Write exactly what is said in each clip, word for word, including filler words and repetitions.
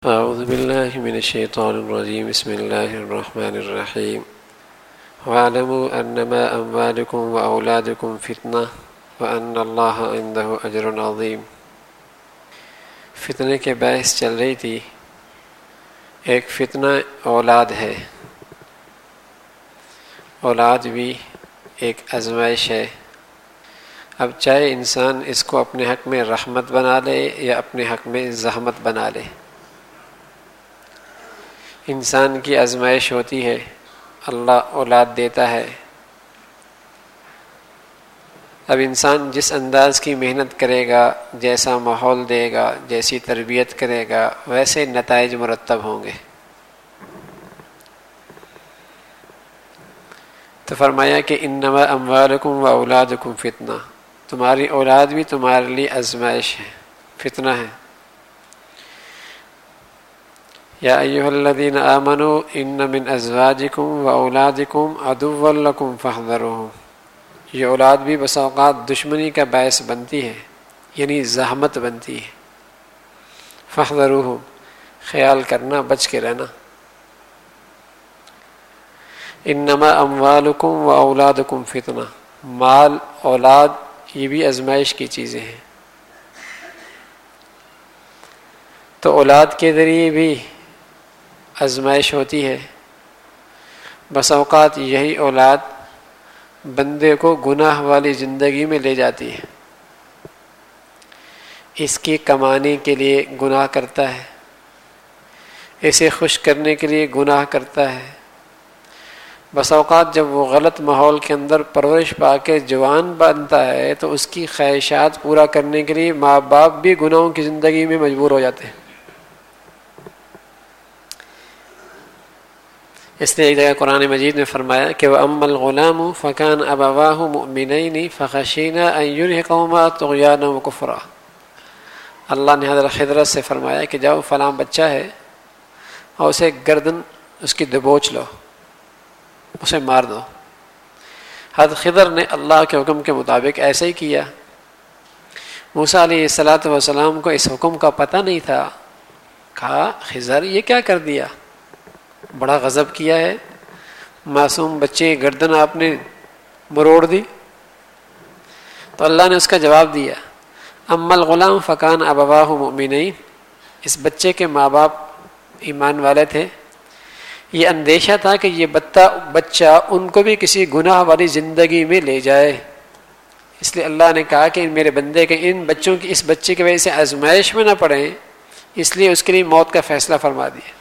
اعوذ باللہ من الشیطان الرجیم بسم اللہ الرحمن الرحیم وَاعْلَمُوا أَنَّمَا أَمْوَالُكُمْ وَأَوْلَادُكُمْ فِتْنَةٌ وَأَنَّ اللَّهَ عِندَهُ أَجْرٌ عَظِيمٌ۔ فتنے کے بحث چل رہی تھی۔ ایک فتنہ اولاد ہے، اولاد بھی ایک آزمائش ہے۔ اب چاہے انسان اس کو اپنے حق میں رحمت بنا لے یا اپنے حق میں زحمت بنا لے، انسان کی آزمائش ہوتی ہے، اللہ اولاد دیتا ہے۔ اب انسان جس انداز کی محنت کرے گا، جیسا ماحول دے گا، جیسی تربیت کرے گا، ویسے نتائج مرتب ہوں گے۔ تو فرمایا کہ انما اموالکم و اولادکم فتنہ، تمہاری اولاد بھی تمہارے لیے آزمائش ہے، فتنہ ہے۔ یا ایھا الذین آمنوا ان من ازواجکم و اولادکم عدوا لکم فاحذروہم، یہ اولاد بھی بسا اوقات دشمنی کا باعث بنتی ہے، یعنی زحمت بنتی ہے۔ فاحذروہم، خیال کرنا، بچ کے رہنا۔ انما اموالکم و اولادکم فتنہ، مال اولاد یہ بھی آزمائش کی چیزیں ہیں۔ تو اولاد کے ذریعے بھی آزمائش ہوتی ہے۔ بس اوقات یہی اولاد بندے کو گناہ والی زندگی میں لے جاتی ہے، اس کی کمانے کے لیے گناہ کرتا ہے، اسے خوش کرنے کے لیے گناہ کرتا ہے۔ بس اوقات جب وہ غلط ماحول کے اندر پرورش پا کے جوان بنتا ہے تو اس کی خواہشات پورا کرنے کے لیے ماں باپ بھی گناہوں کی زندگی میں مجبور ہو جاتے ہیں۔ اس لیے ایک جگہ قرآن مجید میں فرمایا کہ وَأَمَّا الْغُلَامُ فَكَانَ أَبَوَاهُ مُؤْمِنَيْنِ فَخَشِينَا أَن يُرْهِقَهُمَا طُغْيَانًا وَكُفْرًا۔ اللہ نے حضرت خضر سے فرمایا کہ جاؤ فلاں بچہ ہے اور اسے گردن اس کی دبوچ لو، اسے مار دو۔ حضرت خضر نے اللہ کے حکم کے مطابق ایسے ہی کیا۔ موسیٰ علیہ الصلاۃ والسلام کو اس حکم کا پتہ نہیں تھا۔ کہا خضر یہ کیا کر دیا، بڑا غضب کیا ہے، معصوم بچے کی گردن آپ نے مروڑ دی۔ تو اللہ نے اس کا جواب دیا، اما الغلام فکان ابواہ مؤمنین، اس بچے کے ماں باپ ایمان والے تھے۔ یہ اندیشہ تھا کہ یہ بچہ ان کو بھی کسی گناہ والی زندگی میں لے جائے، اس لیے اللہ نے کہا کہ میرے بندے کے ان بچوں کی اس بچے کی وجہ سے آزمائش میں نہ پڑیں، اس لیے اس کے لیے موت کا فیصلہ فرما دیا۔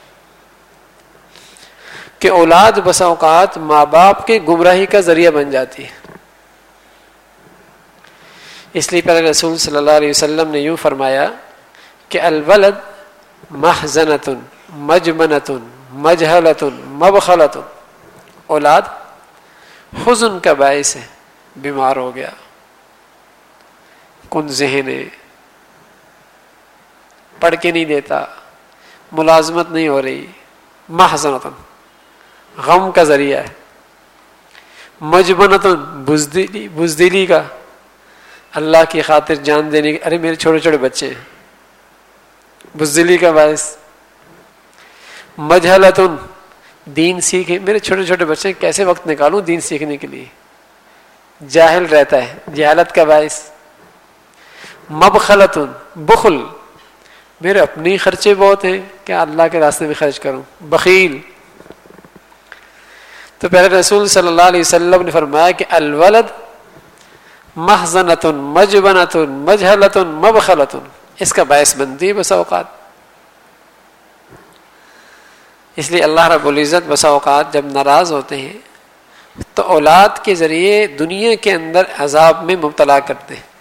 کہ اولاد بسا اوقات ماں باپ کے گمراہی کا ذریعہ بن جاتی ہے۔ اس لیے پہلے رسول صلی اللہ علیہ وسلم نے یوں فرمایا کہ الولد محزنۃ مجمنۃ مجہلۃ مبخلۃ، اولاد حزن کا باعث ہے، بیمار ہو گیا، کن ذہن ہے، پڑھ کے نہیں دیتا، ملازمت نہیں ہو رہی، محزنۃ غم کا ذریعہ ہے، مجبنۃ بزدلی بزدلی کا، اللہ کی خاطر جان دینے کی، ارے میرے چھوٹے چھوٹے بچے ہیں، بزدلی کا باعث، مجہلۃ دین سیکھے، میرے چھوٹے چھوٹے بچے ہیں، کیسے وقت نکالوں دین سیکھنے کے لیے، جاہل رہتا ہے، جہالت کا باعث، مبخلۃ بخل، میرے اپنی خرچے بہت ہیں، کیا اللہ کے راستے میں خرچ کروں، بخیل۔ تو پہلے رسول صلی اللہ علیہ وسلم نے فرمایا کہ الولد محزنۃ مجبنۃ مجہلۃ مبخلۃ، اس کا باعث بنتی ہے بسا اوقات۔ اس لیے اللہ رب العزت بسا اوقات جب ناراض ہوتے ہیں تو اولاد کے ذریعے دنیا کے اندر عذاب میں مبتلا کرتے ہیں۔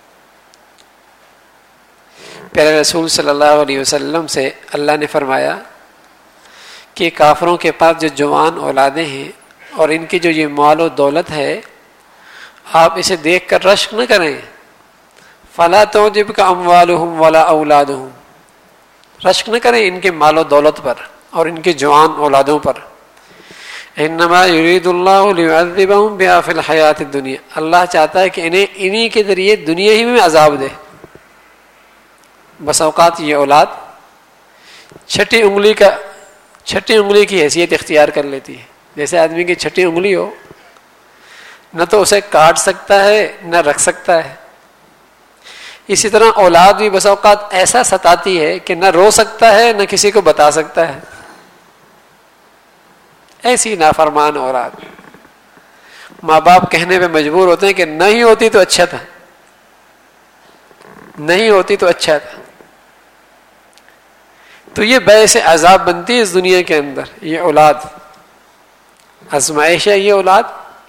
پہلے رسول صلی اللہ علیہ وسلم سے اللہ نے فرمایا کہ کافروں کے پاس جو جوان اولادیں ہیں اور ان کی جو یہ مال و دولت ہے، آپ اسے دیکھ کر رشک نہ کریں، فلا تعجبک اموالہم ولا اولادہم، رشک نہ کریں ان کے مال و دولت پر اور ان کے جوان اولادوں پر۔ انما یرید اللہ لیعذبہم بہا فی الحیات الدنیا، اللہ چاہتا ہے کہ انہیں انہی کے ذریعے دنیا ہی میں عذاب دے۔ بس اوقات یہ اولاد چھٹی انگلی کا چھٹی انگلی کی حیثیت اختیار کر لیتی ہے. جیسے آدمی کی چھٹی انگلی ہو، نہ تو اسے کاٹ سکتا ہے نہ رکھ سکتا ہے. اسی طرح اولاد بھی بس اوقات ایسا ستاتی ہے کہ نہ رو سکتا ہے نہ کسی کو بتا سکتا ہے. ایسی نافرمان اولاد ماں باپ کہنے پہ مجبور ہوتے ہیں کہ نہیں ہوتی تو اچھا تھا، نہیں ہوتی تو اچھا تھا. تو یہ باعث عذاب بنتی ہے اس دنیا کے اندر. یہ اولاد آزمائش ہے، یہ اولاد.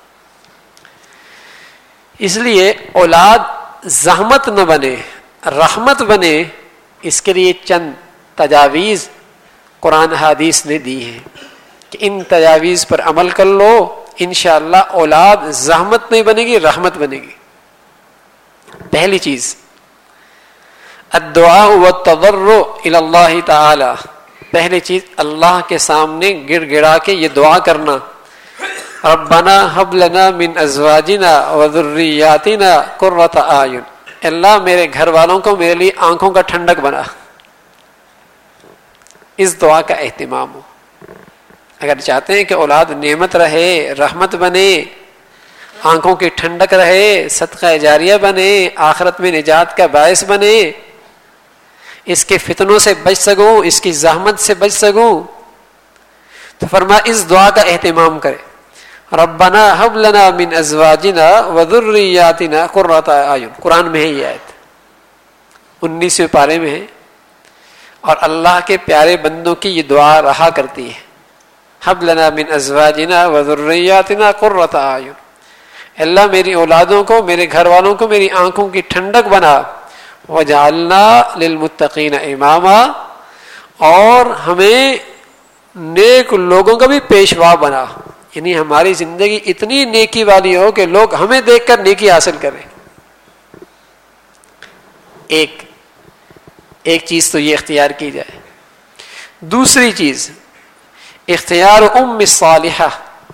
اس لیے اولاد زحمت نہ بنے، رحمت بنے، اس کے لیے چند تجاویز قرآن حدیث نے دی ہیں کہ ان تجاویز پر عمل کر لو، انشاءاللہ اولاد زحمت نہیں بنے گی، رحمت بنے گی. پہلی چیز الدعاء والتضرع الی اللہ تعالی. پہلی چیز اللہ کے سامنے گڑ گڑا کے یہ دعا کرنا، ربنا هب لنا من ازواجنا وذریاتنا قرۃ اعین. اللہ میرے گھر والوں کو میرے لیے آنکھوں کا ٹھنڈک بنا. اس دعا کا اہتمام ہو. اگر چاہتے ہیں کہ اولاد نعمت رہے، رحمت بنے، آنکھوں کی ٹھنڈک رہے، صدقہ جاریہ بنے، آخرت میں نجات کا باعث بنے، اس کے فتنوں سے بچ سکوں، اس کی زحمت سے بچ سکوں، تو فرمایا اس دعا کا اہتمام کرے، ربنا هب لنا من ازواجنا وذریاتنا قرۃ اعین. قرآن میں ہے یہ آیت، انیسویں پارے میں ہے، اور اللہ کے پیارے بندوں کی یہ دعا رہا کرتی ہے. هب لنا من ازواجنا وذریاتنا قرۃ اعین. اللہ میری اولادوں کو، میرے گھر والوں کو میری آنکھوں کی ٹھنڈک بنا. وجعلنا للمتقین اماما. اور ہمیں نیک لوگوں کا بھی پیشوا بنا، یعنی ہماری زندگی اتنی نیکی والی ہو کہ لوگ ہمیں دیکھ کر نیکی حاصل کریں. ایک ایک چیز تو یہ اختیار کی جائے. دوسری چیز اختیار ام صالحہ،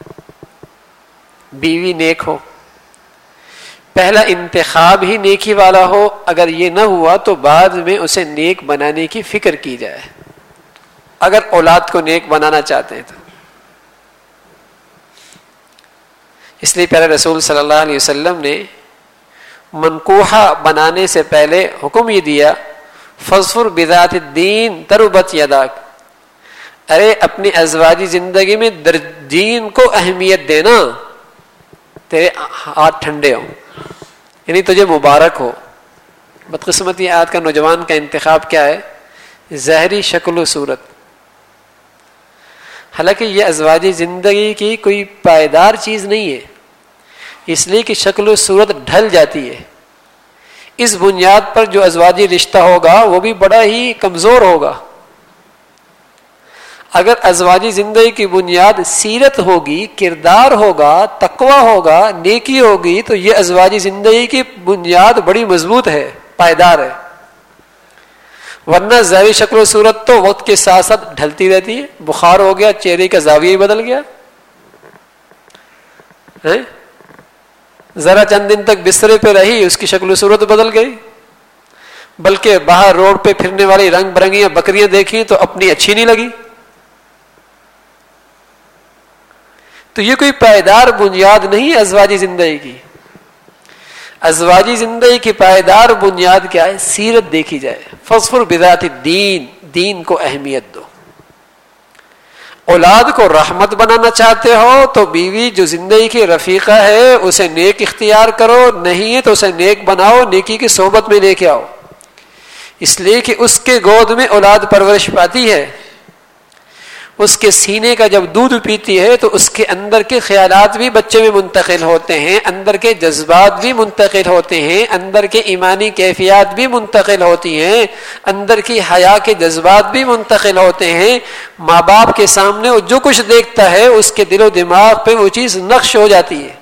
بیوی نیک ہو. پہلا انتخاب ہی نیکی والا ہو. اگر یہ نہ ہوا تو بعد میں اسے نیک بنانے کی فکر کی جائے، اگر اولاد کو نیک بنانا چاہتے ہیں تو. اس لیے پیارے رسول صلی اللہ علیہ وسلم نے منکوحہ بنانے سے پہلے حکم یہ دیا، فاظفر بذات الدین تربت یداک. ارے اپنی ازواجی زندگی میں دین کو اہمیت دینا، تیرے ہاتھ ٹھنڈے ہوں، یعنی تجھے مبارک ہو. بدقسمتی آج کا نوجوان کا انتخاب کیا ہے؟ ظاہری شکل و صورت. حالانکہ یہ ازواجی زندگی کی کوئی پائیدار چیز نہیں ہے، اس لیے کہ شکل و صورت ڈھل جاتی ہے. اس بنیاد پر جو ازواجی رشتہ ہوگا وہ بھی بڑا ہی کمزور ہوگا. اگر ازواجی زندگی کی بنیاد سیرت ہوگی، کردار ہوگا، تقوی ہوگا، نیکی ہوگی، تو یہ ازواجی زندگی کی بنیاد بڑی مضبوط ہے، پائیدار ہے. ورنہ ظاہری شکل و صورت تو وقت کے ساتھ ساتھ ڈھلتی رہتی ہے. بخار ہو گیا، چہرے کا زاویہ ہی بدل گیا، ذرا چند دن تک بسترے پہ رہی، اس کی شکل و صورت بدل گئی. بلکہ باہر روڈ پہ پھرنے والی رنگ برنگیاں بکریاں دیکھی تو اپنی اچھی نہیں لگی. تو یہ کوئی پائیدار بنیاد نہیں ہے ازواجی زندگی کی. ازواجی زندگی کی پائیدار بنیاد کیا ہے؟ سیرت دیکھی جائے. فاظفر بذات الدین، دین کو اہمیت دو. اولاد کو رحمت بنانا چاہتے ہو تو بیوی جو زندگی کی رفیقہ ہے اسے نیک اختیار کرو، نہیں ہے تو اسے نیک بناؤ، نیکی کی صحبت میں لے کے آؤ. اس لیے کہ اس کے گود میں اولاد پرورش پاتی ہے. اس کے سینے کا جب دودھ پیتی ہے تو اس کے اندر کے خیالات بھی بچے میں منتقل ہوتے ہیں، اندر کے جذبات بھی منتقل ہوتے ہیں، اندر کے ایمانی کیفیات بھی منتقل ہوتی ہیں، اندر کی حیا کے جذبات بھی منتقل ہوتے ہیں. ماں باپ کے سامنے وہ جو کچھ دیکھتا ہے اس کے دل و دماغ پہ وہ چیز نقش ہو جاتی ہے.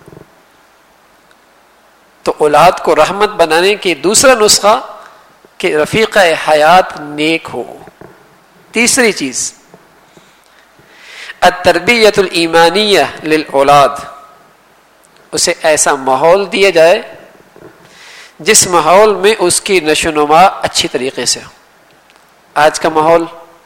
تو اولاد کو رحمت بنانے کی دوسرا نسخہ کہ رفیقہ حیات نیک ہو. تیسری چیز التربیت الایمانیہ للاولاد، اسے ایسا ماحول دیا جائے جس ماحول میں اس کی نشو و نما اچھی طریقے سے ہو. آج کا ماحول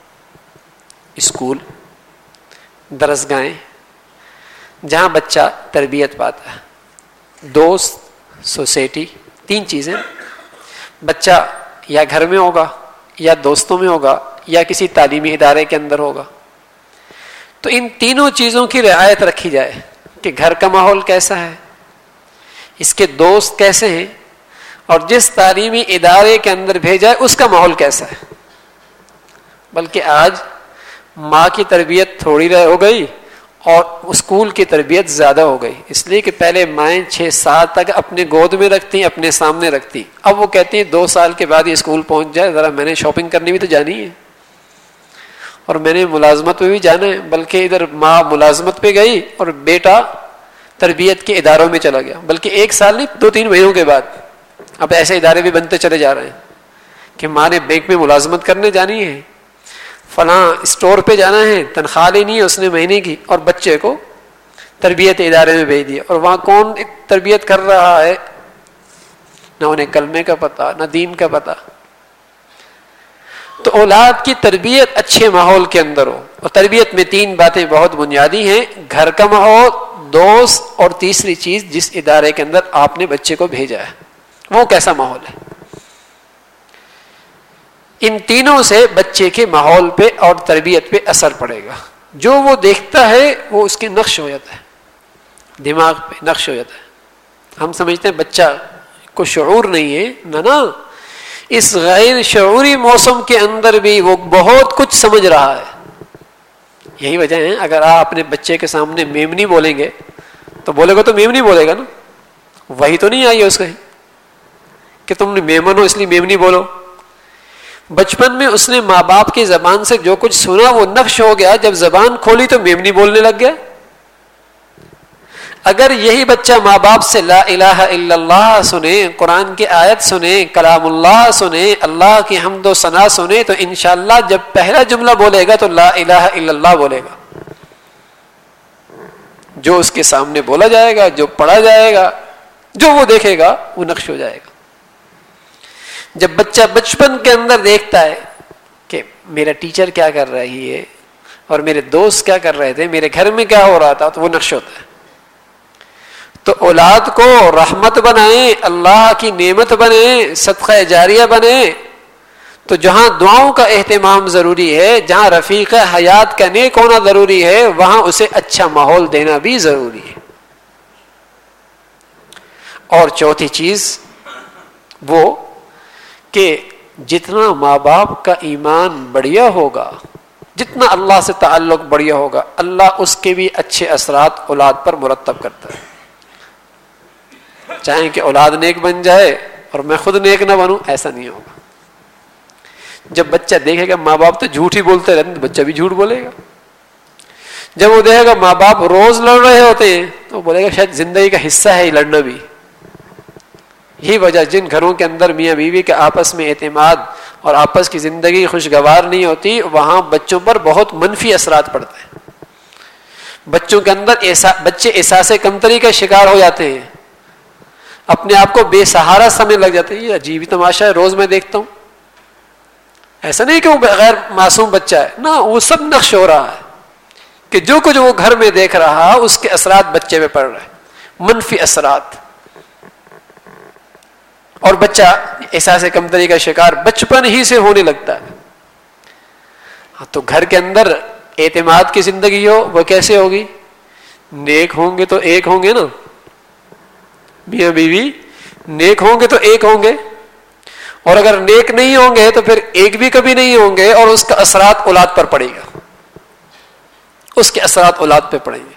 اسکول، درسگاہیں جہاں بچہ تربیت پاتا ہے، دوست، سوسائٹی، تین چیزیں. بچہ یا گھر میں ہوگا یا دوستوں میں ہوگا یا کسی تعلیمی ادارے کے اندر ہوگا. تو ان تینوں چیزوں کی رعایت رکھی جائے کہ گھر کا ماحول کیسا ہے، اس کے دوست کیسے ہیں، اور جس تعلیمی ادارے کے اندر بھیجا ہے اس کا ماحول کیسا ہے. بلکہ آج ماں کی تربیت تھوڑی رہ ہو گئی اور اسکول کی تربیت زیادہ ہو گئی، اس لیے کہ پہلے مائیں چھ سال تک اپنے گود میں رکھتی، اپنے سامنے رکھتی. اب وہ کہتی ہیں دو سال کے بعد یہ اسکول پہنچ جائے، ذرا میں نے شاپنگ کرنی بھی تو جانی ہے اور میں نے ملازمت پہ بھی جانا ہے. بلکہ ادھر ماں ملازمت پہ گئی اور بیٹا تربیت کے اداروں میں چلا گیا، بلکہ ایک سال نہیں دو تین مہینوں کے بعد اب ایسے ادارے بھی بنتے چلے جا رہے ہیں کہ ماں نے بینک میں ملازمت کرنے جانی ہے، فلاں اسٹور پہ جانا ہے، تنخواہ لینی ہے اس نے مہینے کی، اور بچے کو تربیت ادارے میں بھیج دیا. اور وہاں کون تربیت کر رہا ہے، نہ انہیں کلمے کا پتہ نہ دین کا پتہ. تو اولاد کی تربیت اچھے ماحول کے اندر ہو، اور تربیت میں تین باتیں بہت بنیادی ہیں: گھر کا ماحول، دوست، اور تیسری چیز جس ادارے کے اندر آپ نے بچے کو بھیجا ہے وہ کیسا ماحول ہے. ان تینوں سے بچے کے ماحول پہ اور تربیت پہ اثر پڑے گا. جو وہ دیکھتا ہے وہ اس کے نقش ہو جاتا ہے، دماغ پہ نقش ہو جاتا ہے. ہم سمجھتے ہیں بچہ کو شعور نہیں ہے، نہ نا، اس غیر شعوری موسم کے اندر بھی وہ بہت کچھ سمجھ رہا ہے. یہی وجہ ہے اگر آپ اپنے بچے کے سامنے میمنی بولیں گے تو بولے گا تو میمنی بولے گا نا، وہی تو نہیں آئی ہے اس کے کہ تم نے میمن ہو اس لیے میمنی بولو. بچپن میں اس نے ماں باپ کی زبان سے جو کچھ سنا وہ نقش ہو گیا، جب زبان کھولی تو میمنی بولنے لگ گیا. اگر یہی بچہ ماں باپ سے لا الہ الا اللہ سنے، قرآن کی آیت سنے، کلام اللہ سنے، اللہ کی حمد و ثنا سنے، تو انشاءاللہ جب پہلا جملہ بولے گا تو لا الہ الا اللہ بولے گا. جو اس کے سامنے بولا جائے گا، جو پڑھا جائے گا، جو وہ دیکھے گا وہ نقش ہو جائے گا. جب بچہ بچپن کے اندر دیکھتا ہے کہ میرا ٹیچر کیا کر رہی ہے اور میرے دوست کیا کر رہے تھے، میرے گھر میں کیا ہو رہا تھا، تو وہ نقش ہوتا ہے. تو اولاد کو رحمت بنائیں، اللہ کی نعمت بنیں، صدقہ جاریہ بنیں. تو جہاں دعاؤں کا اہتمام ضروری ہے، جہاں رفیق حیات کا نیک ہونا ضروری ہے، وہاں اسے اچھا ماحول دینا بھی ضروری ہے. اور چوتھی چیز وہ کہ جتنا ماں باپ کا ایمان بڑھیا ہوگا، جتنا اللہ سے تعلق بڑھیا ہوگا، اللہ اس کے بھی اچھے اثرات اولاد پر مرتب کرتا ہے. چاہیں کہ اولاد نیک بن جائے اور میں خود نیک نہ بنوں، ایسا نہیں ہوگا. جب بچہ دیکھے گا ماں باپ تو جھوٹ ہی بولتے رہتے تو بچہ بھی جھوٹ بولے گا. جب وہ دیکھے گا ماں باپ روز لڑ رہے ہوتے ہیں تو بولے گا شاید زندگی کا حصہ ہے یہ لڑنا بھی. یہی وجہ جن گھروں کے اندر میاں بیوی کے آپس میں اعتماد اور آپس کی زندگی خوشگوار نہیں ہوتی، وہاں بچوں پر بہت منفی اثرات پڑتے ہیں. بچوں کے اندر ایسا بچے احساس کمتری کا شکار ہو جاتے ہیں، اپنے آپ کو بے سہارا سمجھنے لگ جاتے ہیں. یہ عجیب ہی تماشا ہے، روز میں دیکھتا ہوں. ایسا نہیں کہ وہ غیر معصوم بچہ ہے، نہ، وہ سب نقش ہو رہا ہے کہ جو کچھ وہ گھر میں دیکھ رہا اس کے اثرات بچے پہ پڑ رہے ہیں، منفی اثرات. اور بچہ احساس کمتری کا شکار بچپن ہی سے ہونے لگتا ہے. تو گھر کے اندر اعتماد کی زندگی ہو، وہ کیسے ہوگی؟ نیک ہوں گے تو ایک ہوں گے نا، میاں بیوی نیک ہوں گے تو ایک ہوں گے، اور اگر نیک نہیں ہوں گے تو پھر ایک بھی کبھی نہیں ہوں گے، اور اس کا اثرات اولاد پر پڑے گا، اس کے اثرات اولاد پہ پڑیں گے.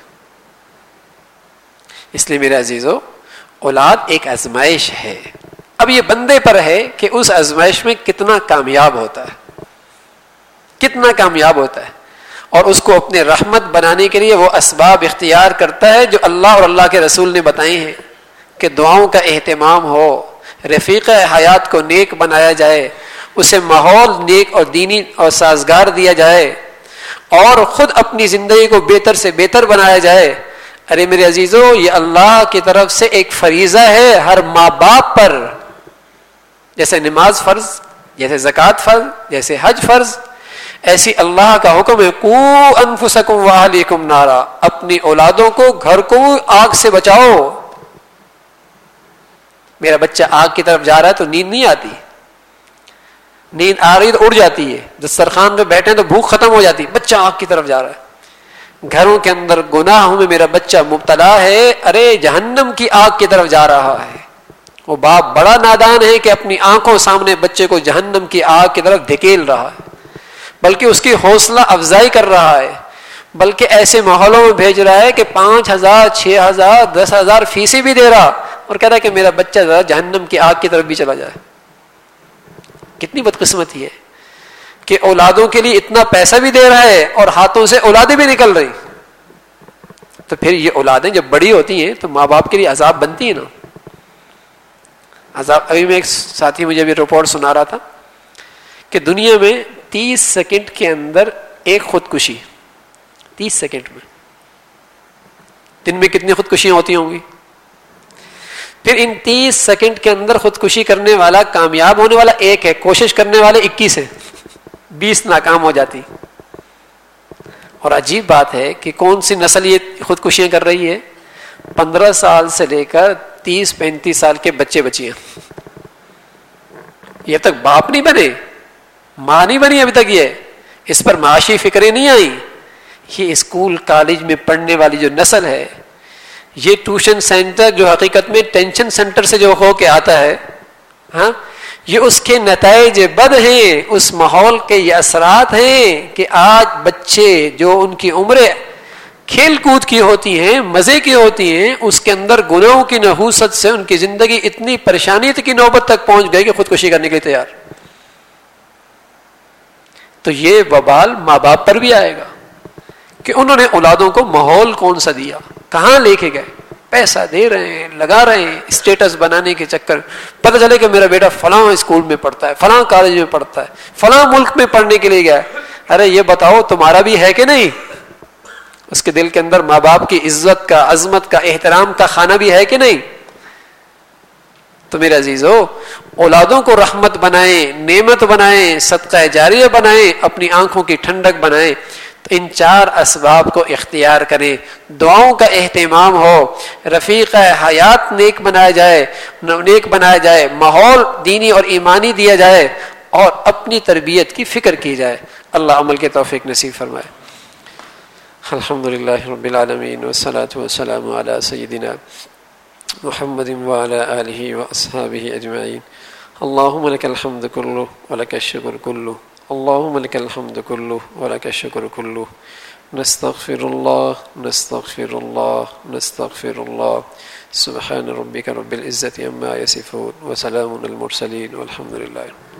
اس لیے میرے عزیزو، اولاد ایک آزمائش ہے. اب یہ بندے پر ہے کہ اس آزمائش میں کتنا کامیاب ہوتا ہے، کتنا کامیاب ہوتا ہے، اور اس کو اپنے رحمت بنانے کے لیے وہ اسباب اختیار کرتا ہے جو اللہ اور اللہ کے رسول نے بتائے ہیں کہ دعاؤں کا اہتمام ہو، رفیق حیات کو نیک بنایا جائے، اسے ماحول نیک اور دینی اور سازگار دیا جائے، اور خود اپنی زندگی کو بہتر سے بہتر بنایا جائے. ارے میرے عزیزو، یہ اللہ کی طرف سے ایک فریضہ ہے ہر ماں باپ پر. جیسے نماز فرض، جیسے زکوٰۃ فرض، جیسے حج فرض، ایسی اللہ کا حکم ہے قو انفسکم واہلیکم نارا، اپنی اولادوں کو گھر کو آگ سے بچاؤ. میرا بچہ آگ کی طرف جا رہا ہے تو نیند نہیں آتی، نیند آ رہی تو اڑ جاتی ہے، دسترخوان پہ بیٹھے تو بھوک ختم ہو جاتی، بچہ آگ کی طرف جا رہا ہے. گھروں کے اندر گناہوں میں میرا بچہ مبتلا ہے، ارے جہنم کی آگ کی طرف جا رہا ہے. وہ باپ بڑا نادان ہے کہ اپنی آنکھوں سامنے بچے کو جہنم کی آگ کی طرف دھکیل رہا ہے، بلکہ اس کی حوصلہ افزائی کر رہا ہے، بلکہ ایسے ماحولوں میں بھیج رہا ہے کہ پانچ ہزار چھ ہزار دس ہزار فیسیں بھی دے رہا اور کہہ رہا ہے کہ میرا بچہ ذرا جہنم کی آگ کی طرف بھی چلا جائے. کتنی بدقسمتی ہے کہ اولادوں کے لیے اتنا پیسہ بھی دے رہا ہے اور ہاتھوں سے اولادیں بھی نکل رہی. تو پھر یہ اولادیں جب بڑی ہوتی ہیں تو ماں باپ کے لیے عذاب بنتی ہیں نا. عذاب. ابھی میں ایک ساتھی مجھے بھی رپورٹ سنا رہا تھا کہ دنیا میں تیس سیکنڈ کے اندر ایک خودکشی، تیس سیکنڈ میں. دن میں کتنی خودکشیاں ہوتی ہوں گی؟ پھر ان تیس سیکنڈ کے اندر خودکشی کرنے والا کامیاب ہونے والا ایک ہے، کوشش کرنے والے اکیس ہے، بیس ناکام ہو جاتی. اور عجیب بات ہے کہ کون سی نسل یہ خودکشیاں کر رہی ہے؟ پندرہ سال سے لے کر تیس پینتیس سال کے بچے بچیاں. یہ تک باپ نہیں بنے، ماں نہیں بنی ابھی تک، یہ اس پر معاشی فکریں نہیں آئی. یہ اسکول کالج میں پڑھنے والی جو نسل ہے، یہ ٹیوشن سینٹر جو حقیقت میں ٹینشن سینٹر سے جو ہو کے آتا ہے، ہاں یہ اس کے نتائج بد ہیں، اس ماحول کے یہ اثرات ہیں کہ آج بچے جو ان کی عمریں کھیل کود کی ہوتی ہیں، مزے کی ہوتی ہیں، اس کے اندر گناہوں کی نحوست سے ان کی زندگی اتنی پریشانی کی نوبت تک پہنچ گئی کہ خودکشی کرنے کے لیے تیار. تو یہ وبال ماں باپ پر بھی آئے گا کہ انہوں نے اولادوں کو ماحول کون سا دیا، کہاں لے کے گئے. پیسہ دے رہے ہیں، لگا رہے ہیں اسٹیٹس بنانے کے چکر. پتہ چلے کہ میرا بیٹا فلاں اسکول میں پڑھتا ہے، فلاں کالج میں پڑھتا ہے، فلاں ملک میں پڑھنے کے لیے گیا ہے. ارے یہ بتاؤ تمہارا بھی ہے کہ نہیں؟ اس کے دل کے اندر ماں باپ کی عزت کا، عظمت کا، احترام کا خانہ بھی ہے کہ نہیں؟ تو میرے عزیزو، اولادوں کو رحمت بنائیں، نعمت بنائیں، صدقہ جاریہ بنائیں، اپنی آنکھوں کی ٹھنڈک بنائیں. تو ان چار اسباب کو اختیار کریں. دعاؤں کا اہتمام ہو، رفیق حیات نیک بنایا جائے، نیک بنایا جائے، ماحول دینی اور ایمانی دیا جائے، اور اپنی تربیت کی فکر کی جائے. اللہ عمل کے توفیق نصیب فرمائے. الحمدللہ رب العالمین والصلاة والسلام علی سیدنا محمد وعلی آلہ واصحابہ اجمعین. اللہم لک الحمد کلہ ولک الشکر کلہ، اللہم لک الحمد کلہ ولک الشکر کلہ. نستغفر اللہ نستغفر اللہ نستغفر اللہ. سبحان ربک رب العزة عما یصفون وسلام علی المرسلین والحمد للہ.